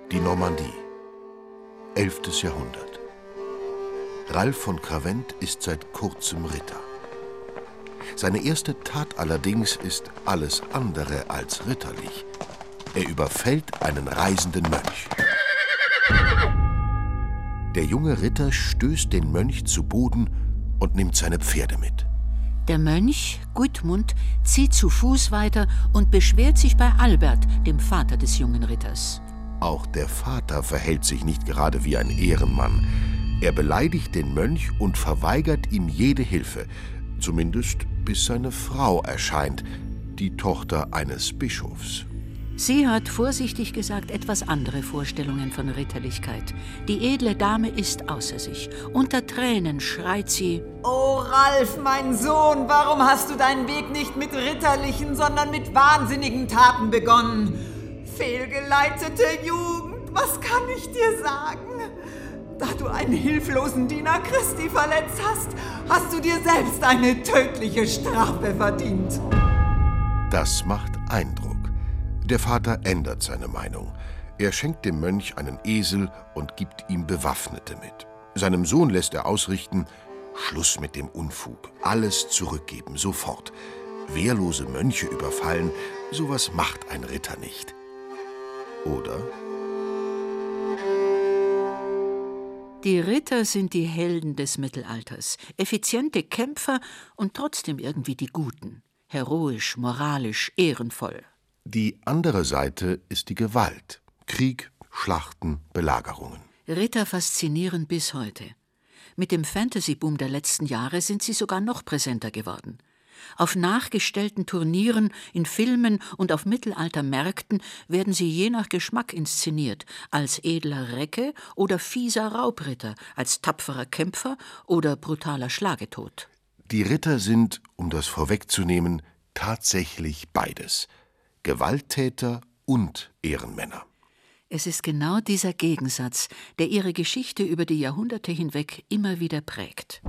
Die Normandie, 11. Jahrhundert. Ralph von Kravent ist seit kurzem Ritter. Seine erste Tat allerdings ist alles andere als ritterlich. Er überfällt einen reisenden Mönch. Der junge Ritter stößt den Mönch zu Boden und nimmt seine Pferde mit. Der Mönch, Gudmund, zieht zu Fuß weiter und beschwert sich bei Albert, dem Vater des jungen Ritters. Auch der Vater verhält sich nicht gerade wie ein Ehrenmann. Er beleidigt den Mönch und verweigert ihm jede Hilfe, zumindest bis seine Frau erscheint, die Tochter eines Bischofs. Sie hat, vorsichtig gesagt, etwas andere Vorstellungen von Ritterlichkeit. Die edle Dame ist außer sich. Unter Tränen schreit sie: »Oh, Ralph, mein Sohn, warum hast du deinen Weg nicht mit ritterlichen, sondern mit wahnsinnigen Taten begonnen? Fehlgeleitete Jugend, was kann ich dir sagen? Da du einen hilflosen Diener Christi verletzt hast, hast du dir selbst eine tödliche Strafe verdient.« Das macht Eindruck. Der Vater ändert seine Meinung. Er schenkt dem Mönch einen Esel und gibt ihm Bewaffnete mit. Seinem Sohn lässt er ausrichten: Schluss mit dem Unfug, alles zurückgeben, sofort. Wehrlose Mönche überfallen, sowas macht ein Ritter nicht. Oder? Die Ritter sind die Helden des Mittelalters, effiziente Kämpfer und trotzdem irgendwie die Guten. Heroisch, moralisch, ehrenvoll. Die andere Seite ist die Gewalt. Krieg, Schlachten, Belagerungen. Ritter faszinieren bis heute. Mit dem Fantasy-Boom der letzten Jahre sind sie sogar noch präsenter geworden. Auf nachgestellten Turnieren, in Filmen und auf Mittelaltermärkten werden sie je nach Geschmack inszeniert, als edler Recke oder fieser Raubritter, als tapferer Kämpfer oder brutaler Schlagetod. Die Ritter sind, um das vorwegzunehmen, tatsächlich beides: Gewalttäter und Ehrenmänner. Es ist genau dieser Gegensatz, der ihre Geschichte über die Jahrhunderte hinweg immer wieder prägt.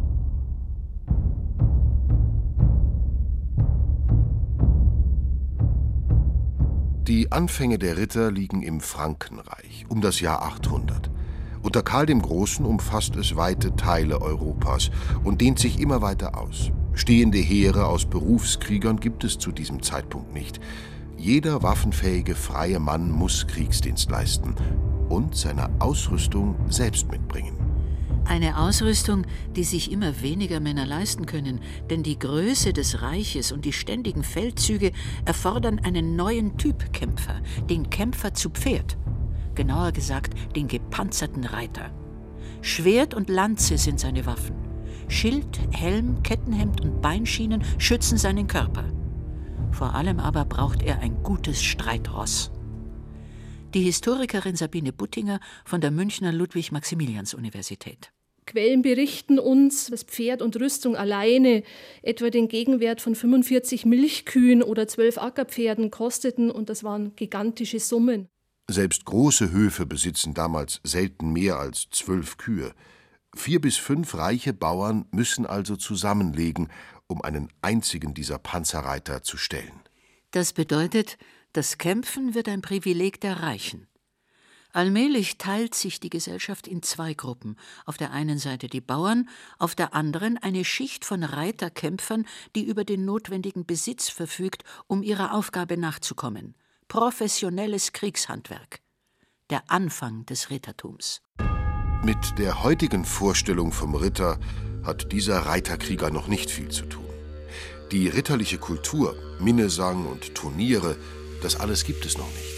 Die Anfänge der Ritter liegen im Frankenreich, um das Jahr 800. Unter Karl dem Großen umfasst es weite Teile Europas und dehnt sich immer weiter aus. Stehende Heere aus Berufskriegern gibt es zu diesem Zeitpunkt nicht. Jeder waffenfähige freie Mann muss Kriegsdienst leisten und seine Ausrüstung selbst mitbringen. Eine Ausrüstung, die sich immer weniger Männer leisten können, denn die Größe des Reiches und die ständigen Feldzüge erfordern einen neuen Typ Kämpfer, den Kämpfer zu Pferd. Genauer gesagt, den gepanzerten Reiter. Schwert und Lanze sind seine Waffen. Schild, Helm, Kettenhemd und Beinschienen schützen seinen Körper. Vor allem aber braucht er ein gutes Streitross. Die Historikerin Sabine Buttinger von der Münchner Ludwig-Maximilians-Universität. Quellen berichten uns, dass Pferd und Rüstung alleine etwa den Gegenwert von 45 Milchkühen oder 12 Ackerpferden kosteten, und das waren gigantische Summen. Selbst große Höfe besitzen damals selten mehr als 12 Kühe. 4 bis 5 reiche Bauern müssen also zusammenlegen, um einen einzigen dieser Panzerreiter zu stellen. Das bedeutet, das Kämpfen wird ein Privileg der Reichen. Allmählich teilt sich die Gesellschaft in 2 Gruppen. Auf der einen Seite die Bauern, auf der anderen eine Schicht von Reiterkämpfern, die über den notwendigen Besitz verfügt, um ihrer Aufgabe nachzukommen. Professionelles Kriegshandwerk. Der Anfang des Rittertums. Mit der heutigen Vorstellung vom Ritter hat dieser Reiterkrieger noch nicht viel zu tun. Die ritterliche Kultur, Minnesang und Turniere, das alles gibt es noch nicht.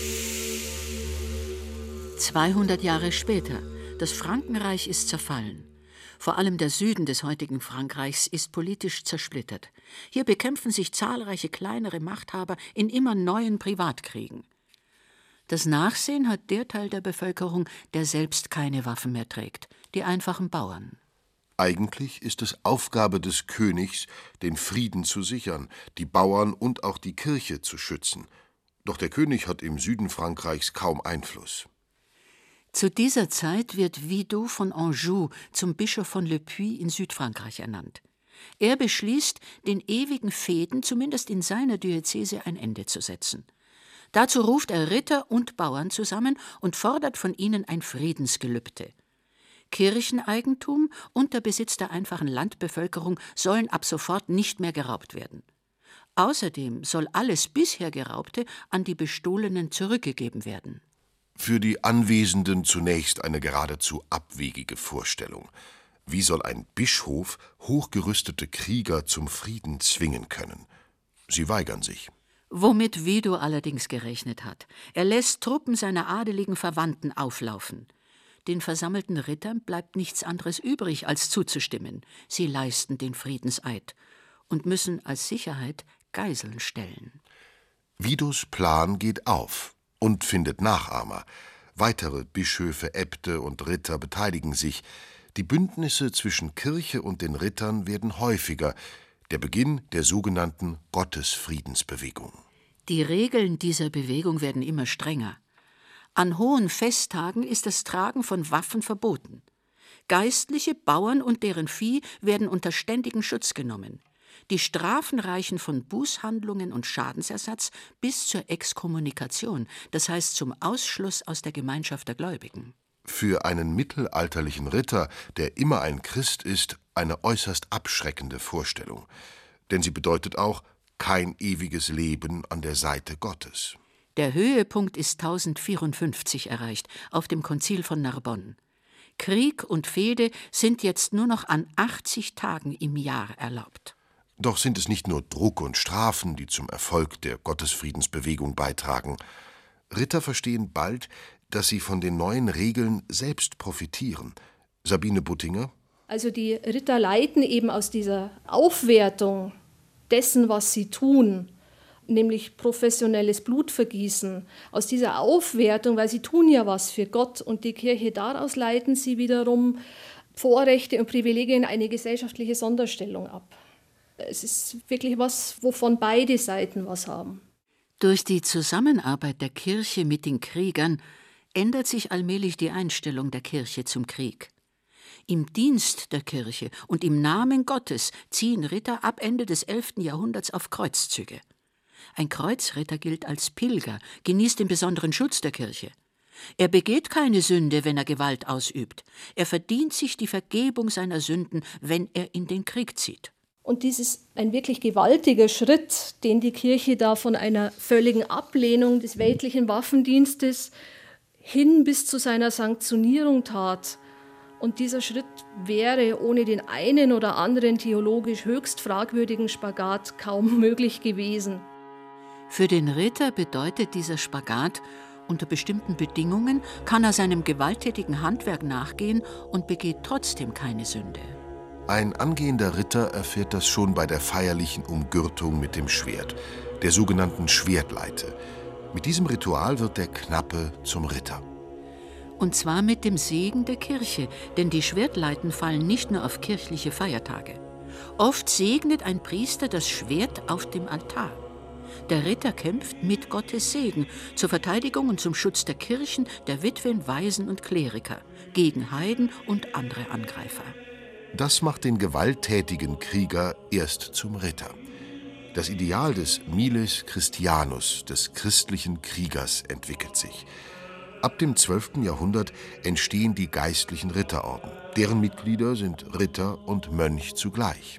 200 Jahre später. Das Frankenreich ist zerfallen. Vor allem der Süden des heutigen Frankreichs ist politisch zersplittert. Hier bekämpfen sich zahlreiche kleinere Machthaber in immer neuen Privatkriegen. Das Nachsehen hat der Teil der Bevölkerung, der selbst keine Waffen mehr trägt, die einfachen Bauern. Eigentlich ist es Aufgabe des Königs, den Frieden zu sichern, die Bauern und auch die Kirche zu schützen. Doch der König hat im Süden Frankreichs kaum Einfluss. Zu dieser Zeit wird Wido von Anjou zum Bischof von Le Puy in Südfrankreich ernannt. Er beschließt, den ewigen Fehden zumindest in seiner Diözese ein Ende zu setzen. Dazu ruft er Ritter und Bauern zusammen und fordert von ihnen ein Friedensgelübde. Kircheneigentum und der Besitz der einfachen Landbevölkerung sollen ab sofort nicht mehr geraubt werden. Außerdem soll alles bisher Geraubte an die Bestohlenen zurückgegeben werden. Für die Anwesenden zunächst eine geradezu abwegige Vorstellung. Wie soll ein Bischof hochgerüstete Krieger zum Frieden zwingen können? Sie weigern sich. Womit Wido allerdings gerechnet hat. Er lässt Truppen seiner adeligen Verwandten auflaufen. Den versammelten Rittern bleibt nichts anderes übrig, als zuzustimmen. Sie leisten den Friedenseid und müssen als Sicherheit Geiseln stellen. Widos Plan geht auf und findet Nachahmer. Weitere Bischöfe, Äbte und Ritter beteiligen sich. Die Bündnisse zwischen Kirche und den Rittern werden häufiger. Der Beginn der sogenannten Gottesfriedensbewegung. Die Regeln dieser Bewegung werden immer strenger. An hohen Festtagen ist das Tragen von Waffen verboten. Geistliche, Bauern und deren Vieh werden unter ständigen Schutz genommen. Die Strafen reichen von Bußhandlungen und Schadensersatz bis zur Exkommunikation, das heißt zum Ausschluss aus der Gemeinschaft der Gläubigen. Für einen mittelalterlichen Ritter, der immer ein Christ ist, eine äußerst abschreckende Vorstellung. Denn sie bedeutet auch kein ewiges Leben an der Seite Gottes. Der Höhepunkt ist 1054 erreicht, auf dem Konzil von Narbonne. Krieg und Fehde sind jetzt nur noch an 80 Tagen im Jahr erlaubt. Doch sind es nicht nur Druck und Strafen, die zum Erfolg der Gottesfriedensbewegung beitragen. Ritter verstehen bald, dass sie von den neuen Regeln selbst profitieren. Sabine Buttinger? Also die Ritter leiten eben aus dieser Aufwertung dessen, was sie tun, nämlich professionelles Blutvergießen, aus dieser Aufwertung, weil sie tun ja was für Gott und die Kirche, daraus leiten sie wiederum Vorrechte und Privilegien in eine gesellschaftliche Sonderstellung ab. Es ist wirklich was, wovon beide Seiten was haben. Durch die Zusammenarbeit der Kirche mit den Kriegern ändert sich allmählich die Einstellung der Kirche zum Krieg. Im Dienst der Kirche und im Namen Gottes ziehen Ritter ab Ende des 11. Jahrhunderts auf Kreuzzüge. Ein Kreuzritter gilt als Pilger, genießt den besonderen Schutz der Kirche. Er begeht keine Sünde, wenn er Gewalt ausübt. Er verdient sich die Vergebung seiner Sünden, wenn er in den Krieg zieht. Und dies ist ein wirklich gewaltiger Schritt, den die Kirche da von einer völligen Ablehnung des weltlichen Waffendienstes hin bis zu seiner Sanktionierung tat. Und dieser Schritt wäre ohne den einen oder anderen theologisch höchst fragwürdigen Spagat kaum möglich gewesen. Für den Ritter bedeutet dieser Spagat, unter bestimmten Bedingungen kann er seinem gewalttätigen Handwerk nachgehen und begeht trotzdem keine Sünde. Ein angehender Ritter erfährt das schon bei der feierlichen Umgürtung mit dem Schwert, der sogenannten Schwertleite. Mit diesem Ritual wird der Knappe zum Ritter. Und zwar mit dem Segen der Kirche, denn die Schwertleiten fallen nicht nur auf kirchliche Feiertage. Oft segnet ein Priester das Schwert auf dem Altar. Der Ritter kämpft mit Gottes Segen zur Verteidigung und zum Schutz der Kirchen, der Witwen, Waisen und Kleriker, gegen Heiden und andere Angreifer. Das macht den gewalttätigen Krieger erst zum Ritter. Das Ideal des Miles Christianus, des christlichen Kriegers, entwickelt sich. Ab dem 12. Jahrhundert entstehen die geistlichen Ritterorden. Deren Mitglieder sind Ritter und Mönch zugleich.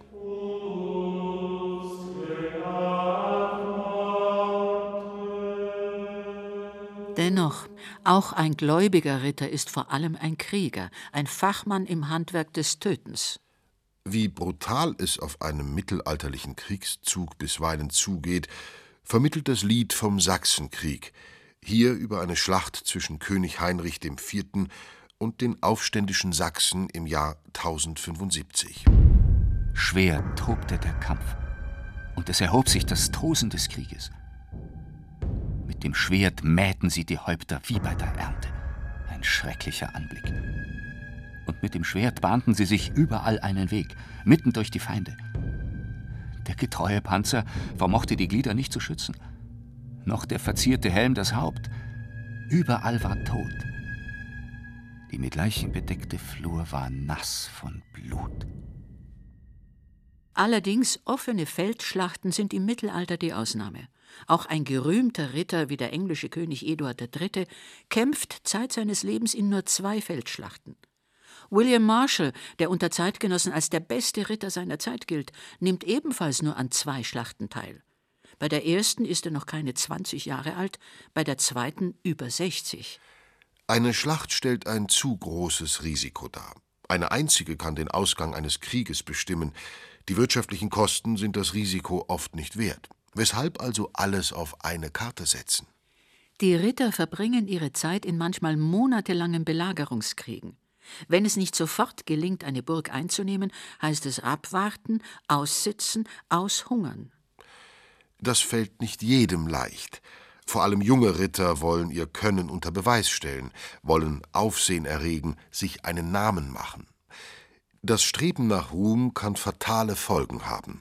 Dennoch, auch ein gläubiger Ritter ist vor allem ein Krieger, ein Fachmann im Handwerk des Tötens. Wie brutal es auf einem mittelalterlichen Kriegszug bisweilen zugeht, vermittelt das Lied vom Sachsenkrieg, hier über eine Schlacht zwischen König Heinrich IV. Und den aufständischen Sachsen im Jahr 1075. Schwer tobte der Kampf, und es erhob sich das Tosen des Krieges. Mit dem Schwert mähten sie die Häupter wie bei der Ernte. Ein schrecklicher Anblick. Und mit dem Schwert bahnten sie sich überall einen Weg, mitten durch die Feinde. Der getreue Panzer vermochte die Glieder nicht zu schützen, noch der verzierte Helm das Haupt. Überall war Tod. Die mit Leichen bedeckte Flur war nass von Blut. Allerdings offene Feldschlachten sind im Mittelalter die Ausnahme. Auch ein gerühmter Ritter wie der englische König Eduard III. Kämpft Zeit seines Lebens in nur 2 Feldschlachten. William Marshall, der unter Zeitgenossen als der beste Ritter seiner Zeit gilt, nimmt ebenfalls nur an 2 Schlachten teil. Bei der ersten ist er noch keine 20 Jahre alt, bei der zweiten über 60. Eine Schlacht stellt ein zu großes Risiko dar. Eine einzige kann den Ausgang eines Krieges bestimmen. Die wirtschaftlichen Kosten sind das Risiko oft nicht wert. Weshalb also alles auf eine Karte setzen? Die Ritter verbringen ihre Zeit in manchmal monatelangen Belagerungskriegen. Wenn es nicht sofort gelingt, eine Burg einzunehmen, heißt es abwarten, aussitzen, aushungern. Das fällt nicht jedem leicht. Vor allem junge Ritter wollen ihr Können unter Beweis stellen, wollen Aufsehen erregen, sich einen Namen machen. Das Streben nach Ruhm kann fatale Folgen haben.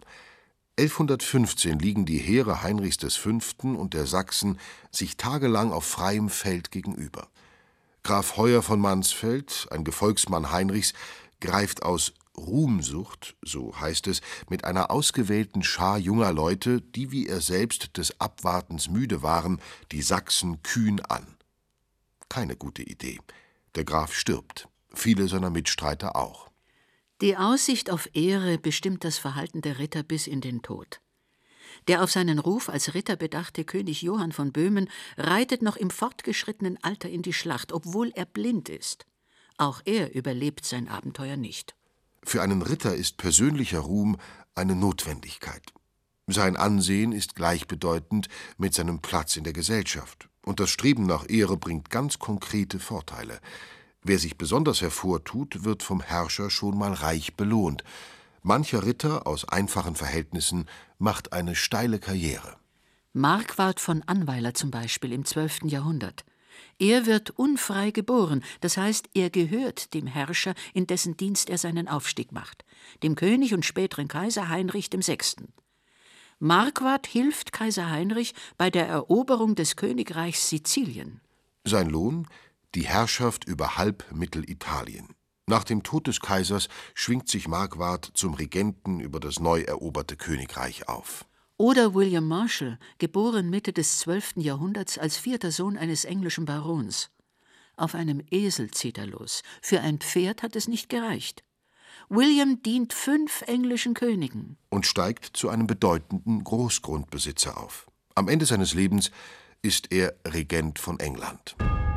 1115 liegen die Heere Heinrichs V. und der Sachsen sich tagelang auf freiem Feld gegenüber. Graf Heuer von Mansfeld, ein Gefolgsmann Heinrichs, greift aus Ruhmsucht, so heißt es, mit einer ausgewählten Schar junger Leute, die wie er selbst des Abwartens müde waren, die Sachsen kühn an. Keine gute Idee. Der Graf stirbt, viele seiner Mitstreiter auch. Die Aussicht auf Ehre bestimmt das Verhalten der Ritter bis in den Tod. Der auf seinen Ruf als Ritter bedachte König Johann von Böhmen reitet noch im fortgeschrittenen Alter in die Schlacht, obwohl er blind ist. Auch er überlebt sein Abenteuer nicht. Für einen Ritter ist persönlicher Ruhm eine Notwendigkeit. Sein Ansehen ist gleichbedeutend mit seinem Platz in der Gesellschaft. Und das Streben nach Ehre bringt ganz konkrete Vorteile. Wer sich besonders hervortut, wird vom Herrscher schon mal reich belohnt. Mancher Ritter aus einfachen Verhältnissen macht eine steile Karriere. Marquard von Annweiler zum Beispiel im 12. Jahrhundert. Er wird unfrei geboren, das heißt, er gehört dem Herrscher, in dessen Dienst er seinen Aufstieg macht, dem König und späteren Kaiser Heinrich VI. Marquard hilft Kaiser Heinrich bei der Eroberung des Königreichs Sizilien. Sein Lohn? Die Herrschaft über halb Mittelitalien. Nach dem Tod des Kaisers schwingt sich Marquard zum Regenten über das neu eroberte Königreich auf. Oder William Marshall, geboren Mitte des 12. Jahrhunderts als 4. Sohn eines englischen Barons. Auf einem Esel zieht er los. Für ein Pferd hat es nicht gereicht. William dient 5 englischen Königen. Und steigt zu einem bedeutenden Großgrundbesitzer auf. Am Ende seines Lebens ist er Regent von England.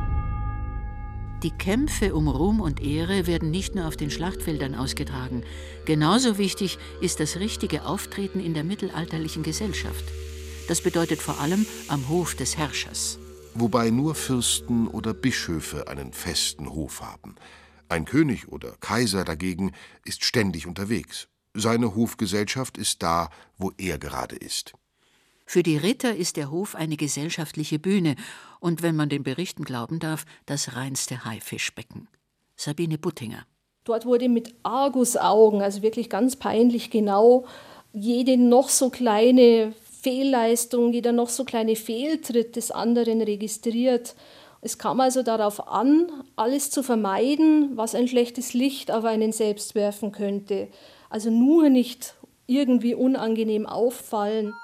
Die Kämpfe um Ruhm und Ehre werden nicht nur auf den Schlachtfeldern ausgetragen. Genauso wichtig ist das richtige Auftreten in der mittelalterlichen Gesellschaft. Das bedeutet vor allem am Hof des Herrschers. Wobei nur Fürsten oder Bischöfe einen festen Hof haben. Ein König oder Kaiser dagegen ist ständig unterwegs. Seine Hofgesellschaft ist da, wo er gerade ist. Für die Ritter ist der Hof eine gesellschaftliche Bühne und, wenn man den Berichten glauben darf, das reinste Haifischbecken. Sabine Buttinger. Dort wurde mit Argusaugen, also wirklich ganz peinlich genau, jede noch so kleine Fehlleistung, jeder noch so kleine Fehltritt des anderen registriert. Es kam also darauf an, alles zu vermeiden, was ein schlechtes Licht auf einen selbst werfen könnte. Also nur nicht irgendwie unangenehm auffallen.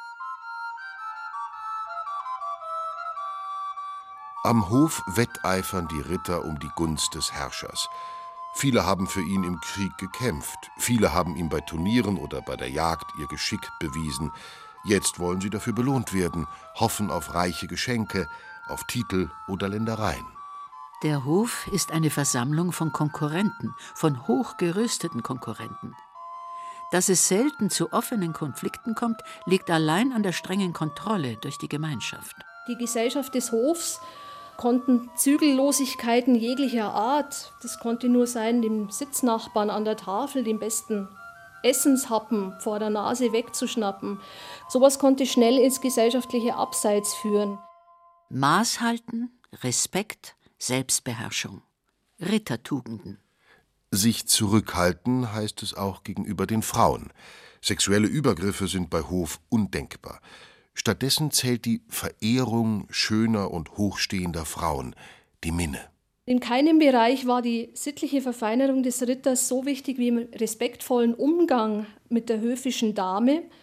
Am Hof wetteifern die Ritter um die Gunst des Herrschers. Viele haben für ihn im Krieg gekämpft, viele haben ihm bei Turnieren oder bei der Jagd ihr Geschick bewiesen. Jetzt wollen sie dafür belohnt werden, hoffen auf reiche Geschenke, auf Titel oder Ländereien. Der Hof ist eine Versammlung von Konkurrenten, von hochgerüsteten Konkurrenten. Dass es selten zu offenen Konflikten kommt, liegt allein an der strengen Kontrolle durch die Gemeinschaft. Die Gesellschaft des Hofs konnten Zügellosigkeiten jeglicher Art, das konnte nur sein, dem Sitznachbarn an der Tafel den besten Essenshappen vor der Nase wegzuschnappen. Sowas konnte schnell ins gesellschaftliche Abseits führen. Maß halten, Respekt, Selbstbeherrschung. Rittertugenden. Sich zurückhalten heißt es auch gegenüber den Frauen. Sexuelle Übergriffe sind bei Hof undenkbar. Stattdessen zählt die Verehrung schöner und hochstehender Frauen, die Minne. In keinem Bereich war die sittliche Verfeinerung des Ritters so wichtig wie im respektvollen Umgang mit der höfischen Dame.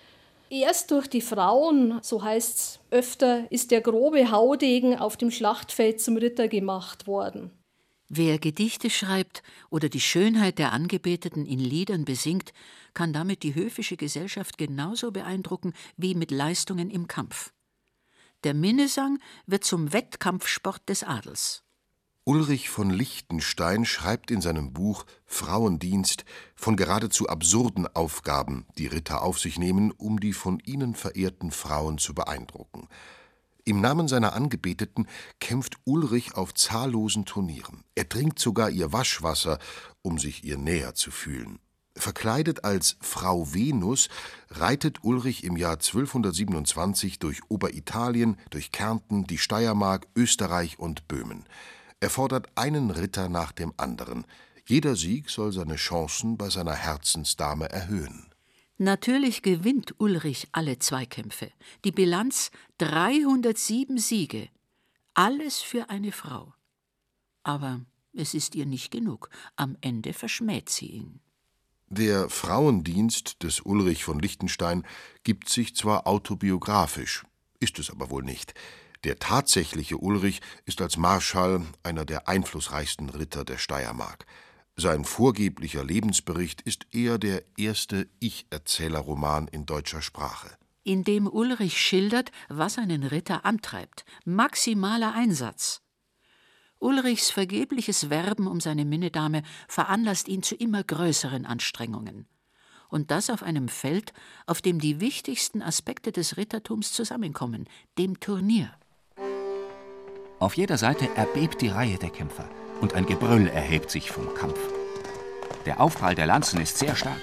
Erst durch die Frauen, so heißt es öfter, ist der grobe Haudegen auf dem Schlachtfeld zum Ritter gemacht worden. Wer Gedichte schreibt oder die Schönheit der Angebeteten in Liedern besingt, kann damit die höfische Gesellschaft genauso beeindrucken wie mit Leistungen im Kampf. Der Minnesang wird zum Wettkampfsport des Adels. Ulrich von Liechtenstein schreibt in seinem Buch Frauendienst von geradezu absurden Aufgaben, die Ritter auf sich nehmen, um die von ihnen verehrten Frauen zu beeindrucken. Im Namen seiner Angebeteten kämpft Ulrich auf zahllosen Turnieren. Er trinkt sogar ihr Waschwasser, um sich ihr näher zu fühlen. Verkleidet als Frau Venus reitet Ulrich im Jahr 1227 durch Oberitalien, durch Kärnten, die Steiermark, Österreich und Böhmen. Er fordert einen Ritter nach dem anderen. Jeder Sieg soll seine Chancen bei seiner Herzensdame erhöhen. Natürlich gewinnt Ulrich alle Zweikämpfe. Die Bilanz 307 Siege. Alles für eine Frau. Aber es ist ihr nicht genug. Am Ende verschmäht sie ihn. Der Frauendienst des Ulrich von Liechtenstein gibt sich zwar autobiografisch, ist es aber wohl nicht. Der tatsächliche Ulrich ist als Marschall einer der einflussreichsten Ritter der Steiermark. Sein vorgeblicher Lebensbericht ist eher der erste Ich-Erzählerroman in deutscher Sprache. In dem Ulrich schildert, was einen Ritter antreibt. Maximaler Einsatz. Ulrichs vergebliches Werben um seine Minnedame veranlasst ihn zu immer größeren Anstrengungen. Und das auf einem Feld, auf dem die wichtigsten Aspekte des Rittertums zusammenkommen, dem Turnier. Auf jeder Seite erbebt die Reihe der Kämpfer und ein Gebrüll erhebt sich vom Kampf. Der Aufprall der Lanzen ist sehr stark.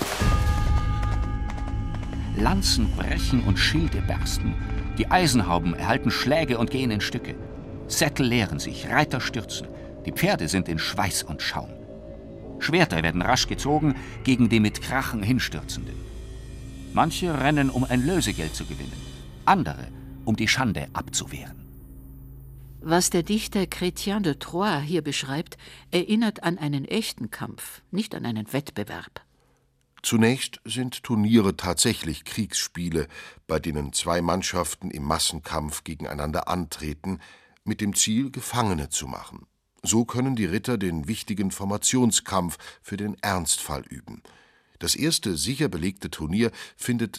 Lanzen brechen und Schilde bersten. Die Eisenhauben erhalten Schläge und gehen in Stücke. Sättel leeren sich, Reiter stürzen. Die Pferde sind in Schweiß und Schaum. Schwerter werden rasch gezogen gegen die mit Krachen Hinstürzenden. Manche rennen, um ein Lösegeld zu gewinnen, andere, um die Schande abzuwehren. Was der Dichter Chrétien de Troyes hier beschreibt, erinnert an einen echten Kampf, nicht an einen Wettbewerb. Zunächst sind Turniere tatsächlich Kriegsspiele, bei denen zwei Mannschaften im Massenkampf gegeneinander antreten, mit dem Ziel, Gefangene zu machen. So können die Ritter den wichtigen Formationskampf für den Ernstfall üben. Das erste sicher belegte Turnier findet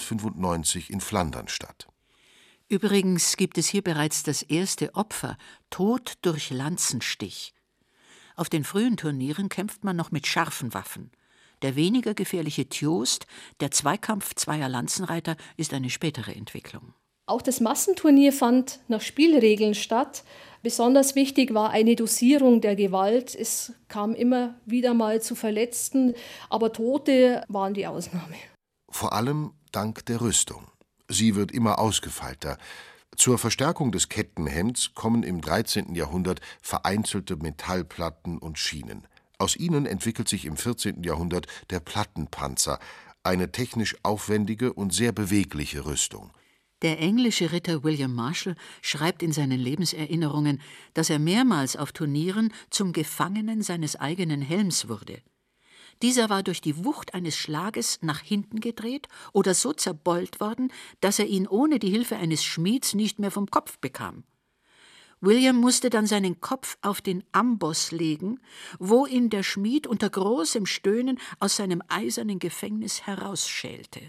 1095 in Flandern statt. Übrigens gibt es hier bereits das erste Opfer, Tod durch Lanzenstich. Auf den frühen Turnieren kämpft man noch mit scharfen Waffen. Der weniger gefährliche Tjost, der Zweikampf zweier Lanzenreiter, ist eine spätere Entwicklung. Auch das Massenturnier fand nach Spielregeln statt. Besonders wichtig war eine Dosierung der Gewalt. Es kam immer wieder mal zu Verletzten, aber Tote waren die Ausnahme. Vor allem dank der Rüstung. Sie wird immer ausgefeilter. Zur Verstärkung des Kettenhemds kommen im 13. Jahrhundert vereinzelte Metallplatten und Schienen. Aus ihnen entwickelt sich im 14. Jahrhundert der Plattenpanzer, eine technisch aufwendige und sehr bewegliche Rüstung. Der englische Ritter William Marshall schreibt in seinen Lebenserinnerungen, dass er mehrmals auf Turnieren zum Gefangenen seines eigenen Helms wurde. Dieser war durch die Wucht eines Schlages nach hinten gedreht oder so zerbeult worden, dass er ihn ohne die Hilfe eines Schmieds nicht mehr vom Kopf bekam. William musste dann seinen Kopf auf den Amboss legen, wo ihn der Schmied unter großem Stöhnen aus seinem eisernen Gefängnis herausschälte.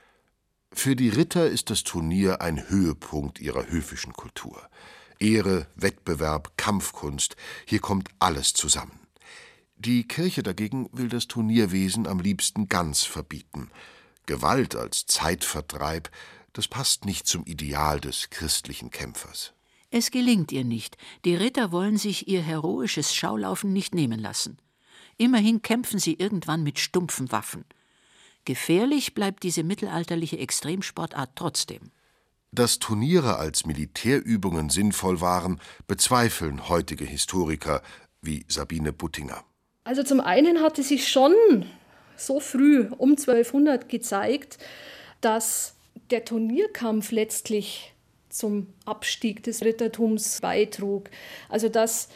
Für die Ritter ist das Turnier ein Höhepunkt ihrer höfischen Kultur. Ehre, Wettbewerb, Kampfkunst, hier kommt alles zusammen. Die Kirche dagegen will das Turnierwesen am liebsten ganz verbieten. Gewalt als Zeitvertreib, das passt nicht zum Ideal des christlichen Kämpfers. Es gelingt ihr nicht. Die Ritter wollen sich ihr heroisches Schaulaufen nicht nehmen lassen. Immerhin kämpfen sie irgendwann mit stumpfen Waffen. Gefährlich bleibt diese mittelalterliche Extremsportart trotzdem. Dass Turniere als Militärübungen sinnvoll waren, bezweifeln heutige Historiker wie Sabine Buttinger. Also zum einen hatte sich schon so früh, um 1200, gezeigt, dass der Turnierkampf letztlich zum Abstieg des Rittertums beitrug. Also dass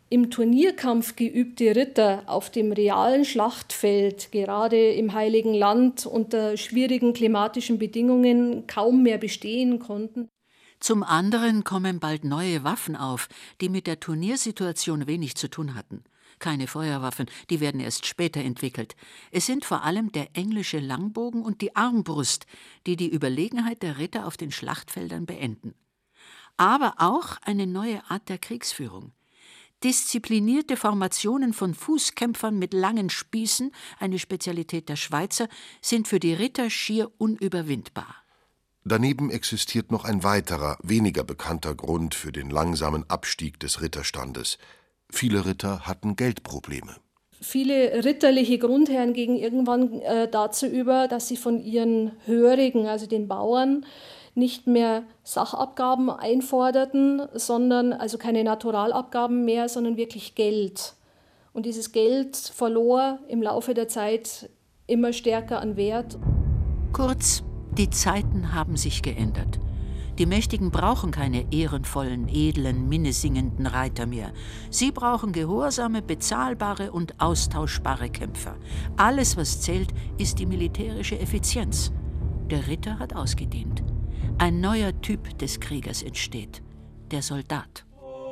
im Turnierkampf geübte Ritter auf dem realen Schlachtfeld, gerade im Heiligen Land unter schwierigen klimatischen Bedingungen, kaum mehr bestehen konnten. Zum anderen kommen bald neue Waffen auf, die mit der Turniersituation wenig zu tun hatten. Keine Feuerwaffen, die werden erst später entwickelt. Es sind vor allem der englische Langbogen und die Armbrust, die die Überlegenheit der Ritter auf den Schlachtfeldern beenden. Aber auch eine neue Art der Kriegsführung. Disziplinierte Formationen von Fußkämpfern mit langen Spießen, eine Spezialität der Schweizer, sind für die Ritter schier unüberwindbar. Daneben existiert noch ein weiterer, weniger bekannter Grund für den langsamen Abstieg des Ritterstandes. Viele Ritter hatten Geldprobleme. Viele ritterliche Grundherren gingen irgendwann dazu über, dass sie von ihren Hörigen, also den Bauern, nicht mehr Sachabgaben einforderten, sondern also keine Naturalabgaben mehr, sondern wirklich Geld. Und dieses Geld verlor im Laufe der Zeit immer stärker an Wert. Kurz, die Zeiten haben sich geändert. Die Mächtigen brauchen keine ehrenvollen, edlen, minnesingenden Reiter mehr. Sie brauchen gehorsame, bezahlbare und austauschbare Kämpfer. Alles, was zählt, ist die militärische Effizienz. Der Ritter hat ausgedient. Ein neuer Typ des Kriegers entsteht, der Soldat.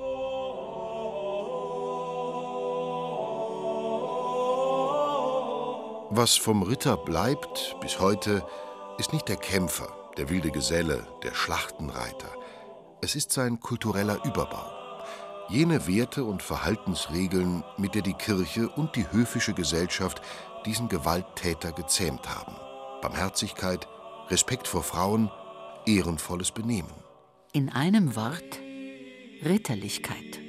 Was vom Ritter bleibt bis heute, ist nicht der Kämpfer, der wilde Geselle, der Schlachtenreiter. Es ist sein kultureller Überbau. Jene Werte und Verhaltensregeln, mit der die Kirche und die höfische Gesellschaft diesen Gewalttäter gezähmt haben. Barmherzigkeit, Respekt vor Frauen, ehrenvolles Benehmen. In einem Wort: Ritterlichkeit.